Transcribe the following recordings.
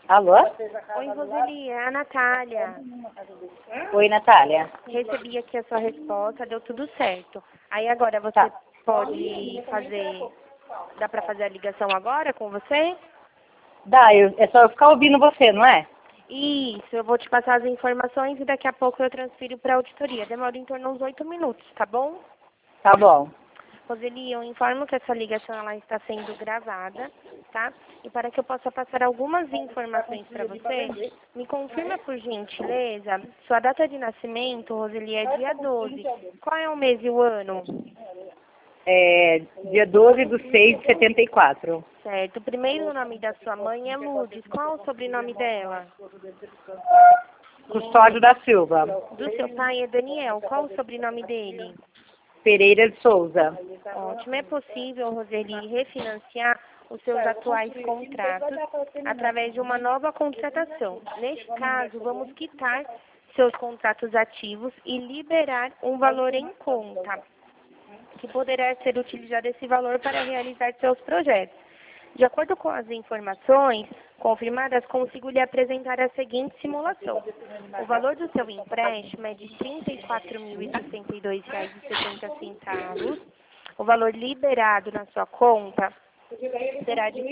Alô? Oi, Roseli, é a Natália. Oi, Natália. Recebi aqui a sua resposta, deu tudo certo. Aí agora você Tá. pode fazer... Dá pra fazer a ligação agora com você? Dá, é só eu ficar ouvindo você, não é? Isso, eu vou te passar as informações e daqui a pouco eu transfiro para a auditoria. Demora em torno de uns 8 minutos, tá bom? Tá bom. Roseli, eu informo que essa ligação ela está sendo gravada, tá? E para que eu possa passar algumas informações para você, me confirma por gentileza, sua data de nascimento, Roseli, é dia 12. Qual é o mês e o ano? É dia 12/6/74. Certo. O primeiro nome da sua mãe é Lourdes. Qual é o sobrenome dela? Custódio da Silva. Do seu pai é Daniel. Qual o sobrenome dele? Pereira de Souza. Ótimo. É possível, Roseli, refinanciar os seus atuais contratos através de uma nova contratação. Neste caso, vamos quitar seus contratos ativos e liberar um valor em conta, que poderá ser utilizado esse valor para realizar seus projetos. De acordo com as informações confirmadas, consigo lhe apresentar a seguinte simulação. O valor do seu empréstimo é de R$ 34.062,70. O valor liberado na sua conta será de R$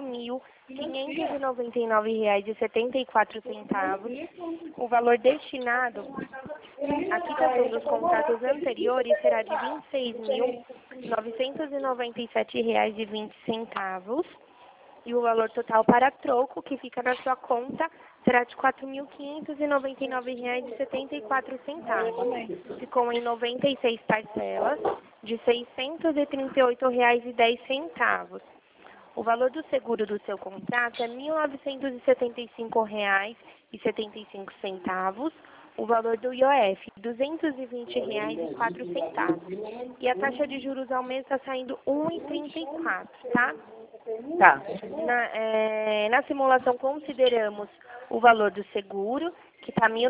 4.599,74. O valor destinado à quitação dos contratos anteriores será de R$ 26.997,20. E o valor total para troco, que fica na sua conta, será de R$ 4.599,74. Ficou em 96 parcelas de R$ 638,10. O valor do seguro do seu contrato é R$ 1.975,75. O valor do IOF, R$ 220,04. E a taxa de juros ao mês está saindo 1,34, tá? Tá. Na simulação consideramos o valor do seguro, que está R$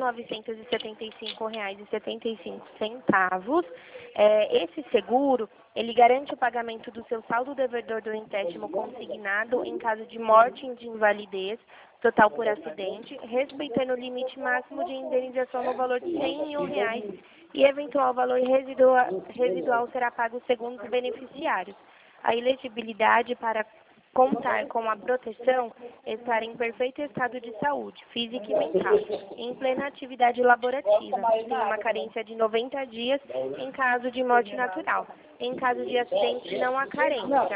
1.975,75. Esse seguro, ele garante o pagamento do seu saldo devedor do empréstimo consignado em caso de morte e de invalidez total por acidente, respeitando o limite máximo de indenização no valor de R$ 100 mil e eventual valor residual será pago segundo os beneficiários. A elegibilidade para contar com a proteção estar em perfeito estado de saúde, física e mental, em plena atividade laborativa, tem uma carência de 90 dias em caso de morte natural. Em caso de acidente, não há carência.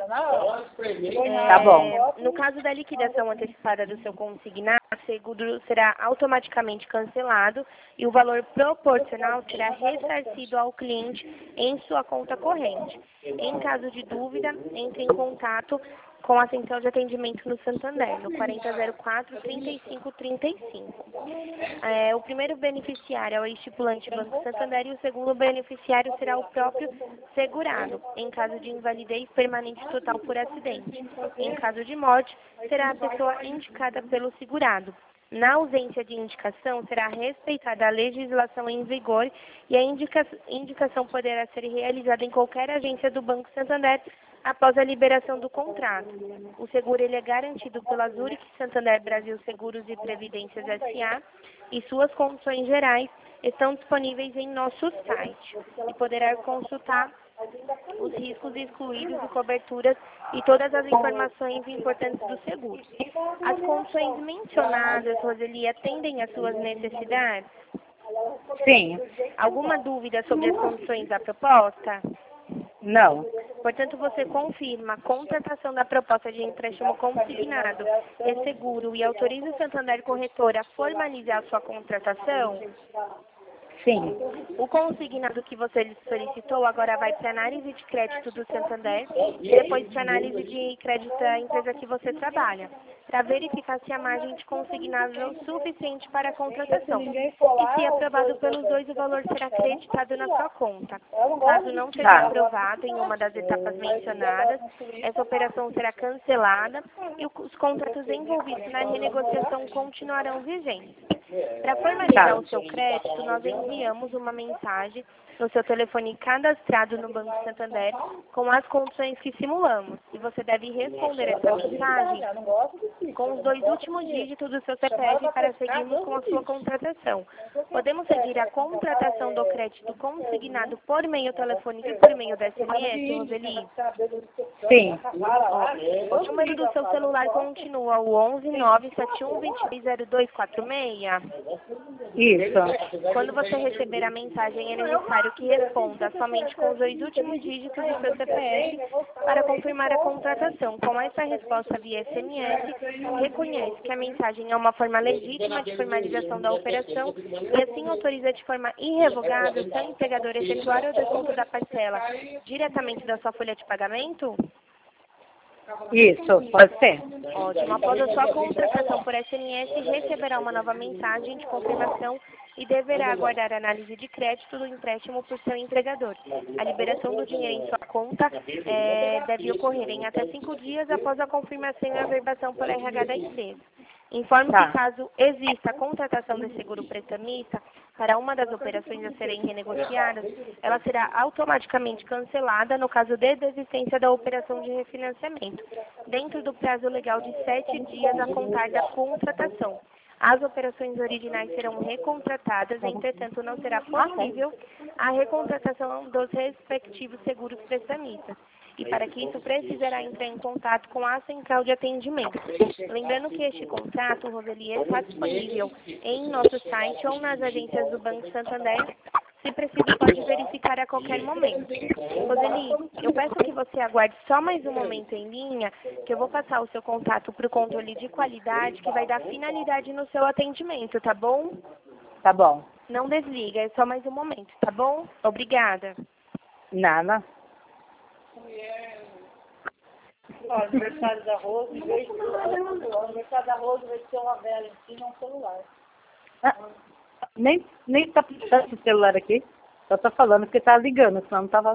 Tá bom. No caso da liquidação antecipada do seu consignado, o seguro será automaticamente cancelado e o valor proporcional será ressarcido ao cliente em sua conta corrente. Em caso de dúvida, entre em contato com a central de atendimento no Santander, no 4004-3535. O primeiro beneficiário é o estipulante Banco Santander e o segundo beneficiário será o próprio segurado, em caso de invalidez permanente total por acidente. Em caso de morte, será a pessoa indicada pelo segurado. Na ausência de indicação, será respeitada a legislação em vigor e a indicação poderá ser realizada em qualquer agência do Banco Santander após a liberação do contrato. O seguro ele é garantido pela Zurich Santander Brasil Seguros e Previdências S.A. e suas condições gerais estão disponíveis em nosso site e poderá consultar os riscos excluídos e coberturas e todas as informações importantes do seguro. As condições mencionadas, Roseli, atendem às suas necessidades? Sim. Alguma dúvida sobre as condições da proposta? Não. Portanto, você confirma a contratação da proposta de empréstimo consignado e seguro e autoriza o Santander Corretora a formalizar sua contratação? Sim. O consignado que você solicitou agora vai para análise de crédito do Santander e depois para análise de crédito da empresa que você trabalha, para verificar se a margem de consignado é o suficiente para a contratação. E se aprovado pelos dois, o valor será creditado na sua conta. Caso não seja aprovado em uma das etapas mencionadas, essa operação será cancelada e os contratos envolvidos na renegociação continuarão vigentes. Para formalizar o seu crédito, nós enviamos uma mensagem no seu telefone cadastrado no Banco Santander com as condições que simulamos. E você deve responder essa mensagem com os 2 últimos dígitos do seu CPF para seguirmos com a sua contratação. Podemos seguir a contratação do crédito consignado por meio telefônico e por meio do SMS, Roseli? Sim. O número do seu celular continua o 11 971 230246. Isso. Quando você receber a mensagem, é necessário que responda somente com os 2 últimos dígitos do seu CPF para confirmar a contratação. Com essa resposta via SMS, reconhece que a mensagem é uma forma legítima de formalização da operação e assim autoriza de forma irrevogável seu empregador efetuar o desconto da parcela diretamente da sua folha de pagamento? Isso, pode ser. Ótimo. Após a sua contratação por SMS, receberá uma nova mensagem de confirmação e deverá aguardar a análise de crédito do empréstimo por seu empregador. A liberação do dinheiro em sua conta deve ocorrer em até 5 dias após a confirmação e averbação pela RH da empresa. Informo que caso exista a contratação de seguro prestamista para uma das operações a serem renegociadas, ela será automaticamente cancelada no caso de desistência da operação de refinanciamento, dentro do prazo legal de 7 dias a contar da contratação. As operações originais serão recontratadas, entretanto, não será possível a recontratação dos respectivos seguros prestamistas. E para que isso precisará entrar em contato com a central de atendimento. Lembrando que este contrato, Roseli, está disponível em nosso site ou nas agências do Banco Santander. Se preciso, pode verificar a qualquer momento. Roseli, eu peço que você aguarde só mais um momento em linha, que eu vou passar o seu contato para o controle de qualidade, que vai dar finalidade no seu atendimento, tá bom? Tá bom. Não desliga, é só mais um momento, tá bom? Obrigada. Nada. Ó, aniversário da Rose, em vez de o aniversário da Rose vai ser uma vela em cima, um celular. Nem tá precisando esse celular aqui. Só tô falando porque tá ligando, senão não tava.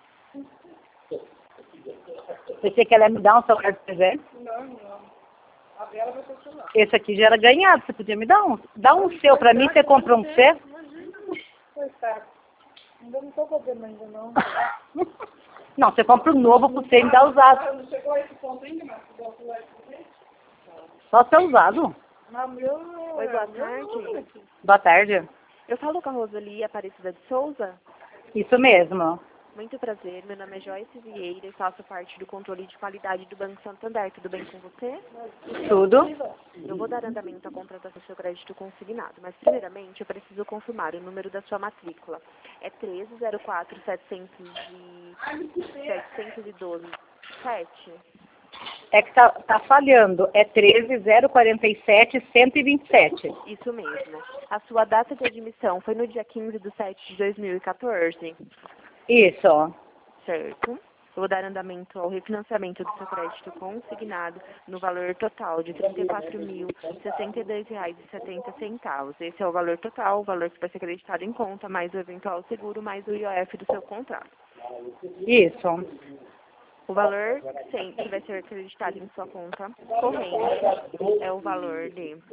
Pensei que ela ia me dar um celular de presente. Não. A vela vai ser o celular. Esse aqui já era ganhado, você podia me dar um. Dá um seu pra mim, você compra um seu. Coitado. Ainda não tô podendo ainda, não. Não, você compra um novo pra você e me dá usado. Não chegou a esse ponto ainda, mas você deu o celular pra você? Só ser usado. Oi, boa tarde. Boa tarde. Eu falo com a Roseli Aparecida de Souza. Isso mesmo. Muito prazer, meu nome é Joyce Vieira e faço parte do controle de qualidade do Banco Santander. Tudo bem com você? Tudo. Eu vou dar andamento à contratação do seu crédito consignado, mas primeiramente eu preciso confirmar o número da sua matrícula. É 1304-712-7. É que tá falhando. É 13.047.127. Isso mesmo. A sua data de admissão foi no dia 15/7/2014? Isso. Certo. Eu vou dar andamento ao refinanciamento do seu crédito consignado no valor total de R$ 34.062,70. Esse é o valor total, o valor que vai ser acreditado em conta, mais o eventual seguro, mais o IOF do seu contrato. Isso. O valor que vai ser acreditado em sua conta corrente é o valor de R$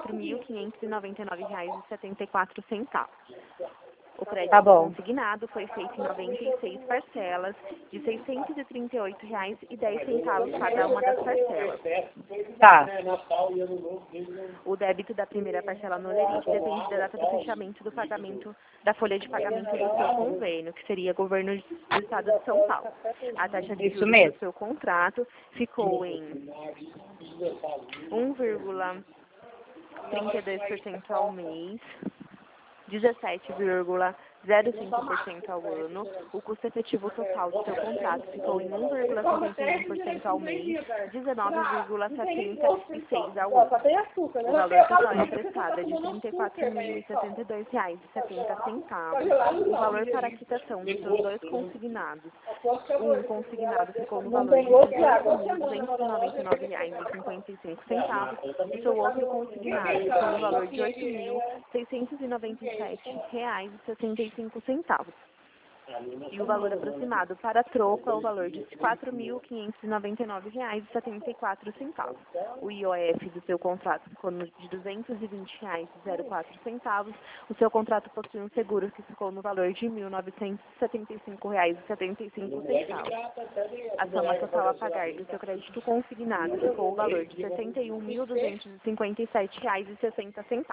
4.599,74. O crédito consignado foi feito em 96 parcelas de R$ 638,10 cada uma das parcelas. Tá. O débito da primeira parcela no lerite depende da data do fechamento do pagamento da folha de pagamento do seu convênio, que seria Governo do Estado de São Paulo. A taxa de juros do seu contrato ficou em 1,32% ao mês, 17,05% ao ano. O custo efetivo total do seu contrato ficou em 1,51% ao mês, 19,76% ao ano. O valor total emprestado é de R$ 34.062,70. O valor para a quitação dos seus 2 consignados. Um consignado ficou no valor de R$ 299,55. E seu outro consignado ficou no valor de R$ 8.697,65. E o valor aproximado para troco é o valor de R$ 4.599,74. O IOF do seu contrato ficou de R$ 220,04. O seu contrato possui um seguro que ficou no valor de R$ 1.975,75. A soma total a pagar do seu crédito consignado ficou o valor de R$ 61.257,60.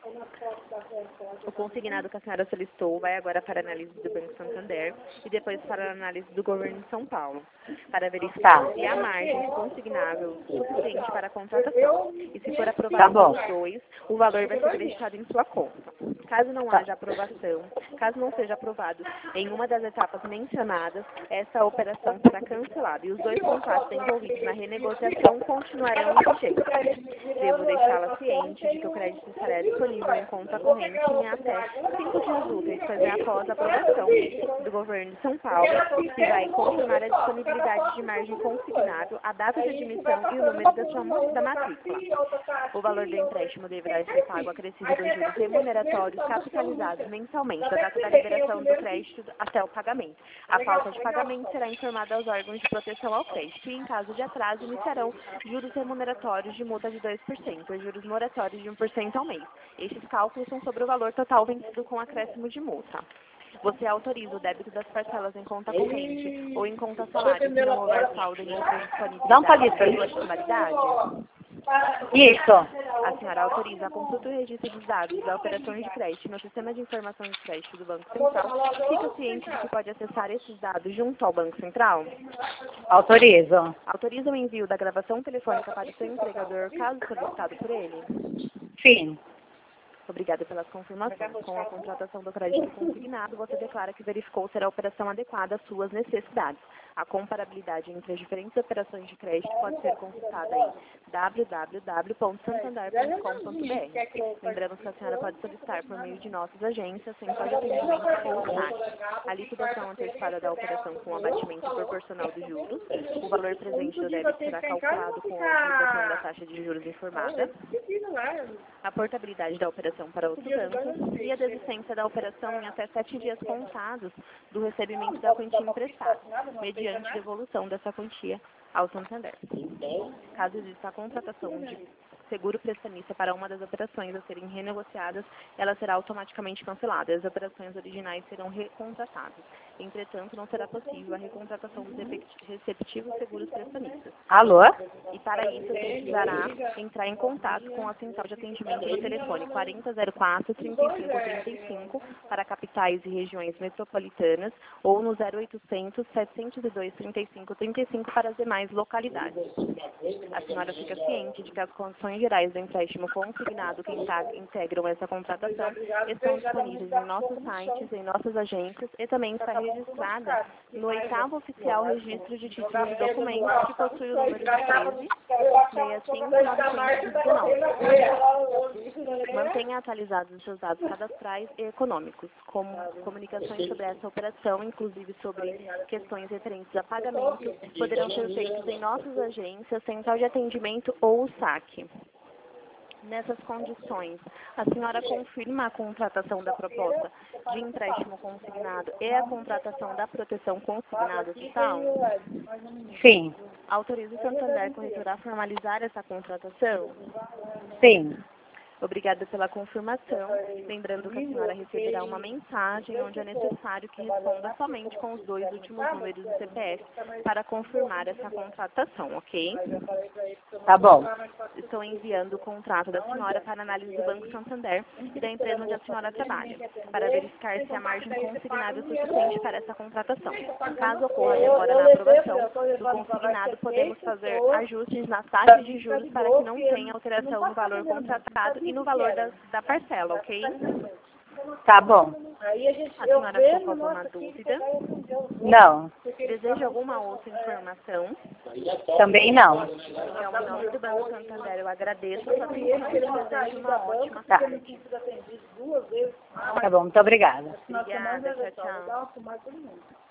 O consignado que a senhora solicitou vai agora para a análise do Banco Santander e depois para a análise do governo de São Paulo, para verificar se há margem consignável suficiente para a contratação. E se for aprovado pelos dois, o valor vai ser creditado em sua conta. Caso não haja aprovação, caso não seja aprovado em uma das etapas mencionadas, essa operação será cancelada e os dois contratos envolvidos na renegociação continuarão em vigência. Devo deixá-la ciente de que o crédito estará disponível em conta corrente em até 5 dias úteis, pois é após a aprovação do governo de São Paulo, que vai confirmar a disponibilidade de margem consignado, a data de admissão e o número da matrícula. O valor do empréstimo deverá ser pago acrescido dos juros remuneratórios capitalizados mensalmente, da data da liberação do crédito até o pagamento. A falta de pagamento será informada aos órgãos de proteção ao crédito e, em caso de atraso, iniciarão juros remuneratórios de multa de 2% e juros moratórios de 1% ao mês. Estes cálculos são sobre o valor total vencido com acréscimo de multa. Você autoriza o débito das parcelas em conta corrente ou em conta salário se não houver saldo em outras disponibilidade da titularidade? Isso. A senhora autoriza a consulta e registro dos dados da operação de crédito no Sistema de Informação de Crédito do Banco Central. Fica ciente de que pode acessar esses dados junto ao Banco Central? Autorizo. Autoriza o envio da gravação telefônica para o seu empregador, caso solicitado por ele? Sim. Obrigada pelas confirmações. Com a contratação do crédito consignado, você declara que verificou ser a operação adequada às suas necessidades. A comparabilidade entre as diferentes operações de crédito pode ser consultada em www.santander.com.br. Lembramos que a senhora pode solicitar por meio de nossas agências, central de atendimento ou saque, a liquidação antecipada da operação com abatimento proporcional dos juros. O valor presente do débito será calculado com a utilização da taxa de juros informada. A portabilidade da operação para outro banco e a desistência da operação em até 7 dias contados do recebimento da quantia emprestada, mediante devolução dessa quantia ao Santander. Caso exista a contratação de seguro prestamista para uma das operações a serem renegociadas, ela será automaticamente cancelada e as operações originais serão recontratadas. Entretanto, não será possível a recontratação dos receptivos seguros prestamistas. Alô? E para isso, precisará entrar em contato com a central de atendimento no telefone 4004-3535 para capitais e regiões metropolitanas ou no 0800-702-3535 para as demais localidades. A senhora fica ciente de que as condições gerais do empréstimo consignado que integram essa contratação estão disponíveis em nossos sites, em nossas agências e também está registrada no 8º Oficial Registro de Títulos e Documentos, que possui o número de 13.65.919. Mantenha atualizados os seus dados cadastrais e econômicos, como comunicações sobre essa operação, inclusive sobre questões referentes a pagamento, poderão ser feitos em nossas agências, central de atendimento ou saque. Nessas condições, a senhora confirma a contratação da proposta de empréstimo consignado e a contratação da proteção consignada total? Sim. Autoriza o Santander Corretora a formalizar essa contratação? Sim. Obrigada pela confirmação. Lembrando que a senhora receberá uma mensagem onde é necessário que responda somente com os 2 últimos números do CPF para confirmar essa contratação, ok? Tá bom. Estou enviando o contrato da senhora para análise do Banco Santander e da empresa onde a senhora trabalha, para verificar se a margem consignada é suficiente para essa contratação. Caso ocorra demora na aprovação do consignado, podemos fazer ajustes nas taxas de juros para que não tenha alteração no valor contratado e no valor da parcela, ok? Tá bom. A senhora ficou com alguma dúvida? Não. Deseja alguma outra informação? Também não. Então, em nome do Banco Santander, eu agradeço a sua atenção e desejo uma ótima Tá. tarde. Tá bom, muito obrigada. Obrigada, tchau, tchau.